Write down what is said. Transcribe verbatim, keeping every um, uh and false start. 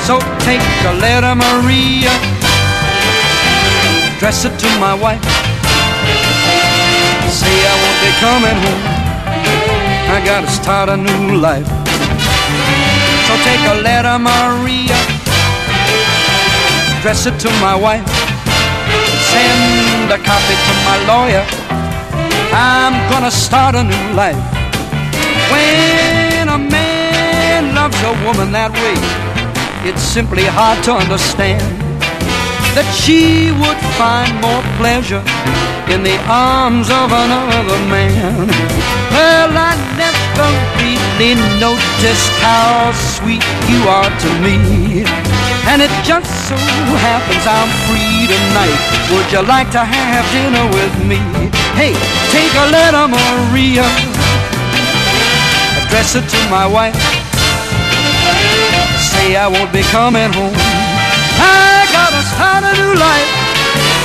So take a letter, Maria, address it to my wife. Say I won't be coming home, I gotta start a new life. So take a letter, Maria, address it to my wife. Send a copy to my lawyer, I'm gonna start a new life. When a man loves a woman that way, it's simply hard to understand that she would find more pleasure in the arms of another man. Well, I never really noticed how sweet you are to me, and it just so happens I'm free tonight. Would you like to have dinner with me? Hey, take a letter, Maria, address it to my wife. Say I won't be coming home,